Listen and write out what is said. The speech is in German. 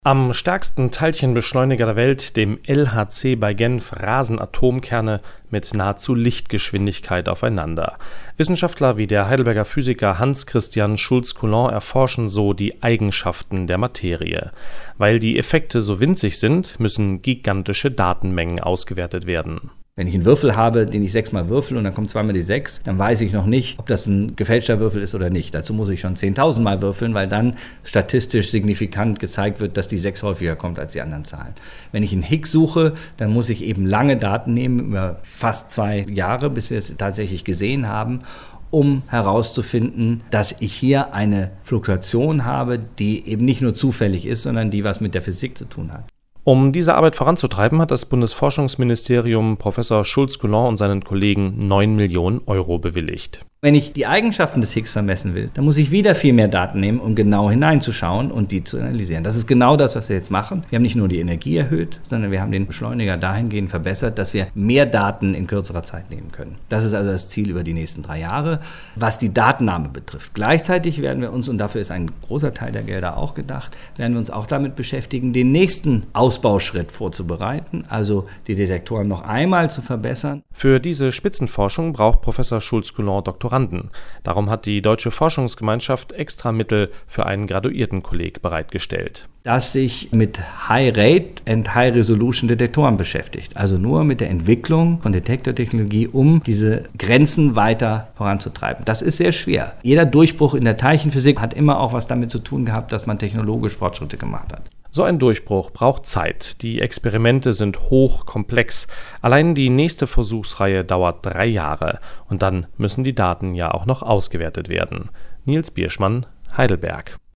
Am stärksten Teilchenbeschleuniger der Welt, dem LHC bei Genf, rasen Atomkerne mit nahezu Lichtgeschwindigkeit aufeinander. Wissenschaftler wie der Heidelberger Physiker Hans-Christian Schulz-Coulomb erforschen so die Eigenschaften der Materie. Weil die Effekte so winzig sind, müssen gigantische Datenmengen ausgewertet werden. Wenn ich einen Würfel habe, den ich 6-mal würfel und dann kommt zweimal die 6, dann weiß ich noch nicht, ob das ein gefälschter Würfel ist oder nicht. Dazu muss ich schon 10.000 Mal würfeln, weil dann statistisch signifikant gezeigt wird, dass die 6 häufiger kommt als die anderen Zahlen. Wenn ich einen Higgs suche, dann muss ich eben lange Daten nehmen, über fast 2 Jahre, bis wir es tatsächlich gesehen haben, um herauszufinden, dass ich hier eine Fluktuation habe, die eben nicht nur zufällig ist, sondern die was mit der Physik zu tun hat. Um diese Arbeit voranzutreiben, hat das Bundesforschungsministerium Professor Schulz-Coulomb und seinen Kollegen 9 Millionen Euro bewilligt. Wenn ich die Eigenschaften des Higgs vermessen will, dann muss ich wieder viel mehr Daten nehmen, um genau hineinzuschauen und die zu analysieren. Das ist genau das, was wir jetzt machen. Wir haben nicht nur die Energie erhöht, sondern wir haben den Beschleuniger dahingehend verbessert, dass wir mehr Daten in kürzerer Zeit nehmen können. Das ist also das Ziel über die nächsten 3 Jahre, was die Datennahme betrifft. Gleichzeitig werden wir uns, und dafür ist ein großer Teil der Gelder auch gedacht, werden wir uns auch damit beschäftigen, den nächsten Ausbauschritt vorzubereiten, also die Detektoren noch einmal zu verbessern. Für diese Spitzenforschung braucht Professor Schulz-Coulomb Doktoranden. Darum hat die Deutsche Forschungsgemeinschaft extra Mittel für einen Graduiertenkolleg bereitgestellt. Das sich mit High-Rate and High-Resolution-Detektoren beschäftigt. Also nur mit der Entwicklung von Detektortechnologie, um diese Grenzen weiter voranzutreiben. Das ist sehr schwer. Jeder Durchbruch in der Teilchenphysik hat immer auch was damit zu tun gehabt, dass man technologisch Fortschritte gemacht hat. So ein Durchbruch braucht Zeit. Die Experimente sind hochkomplex. Allein die nächste Versuchsreihe dauert 3 Jahre. Und dann müssen die Daten ja auch noch ausgewertet werden. Nils Bierschmann, Heidelberg.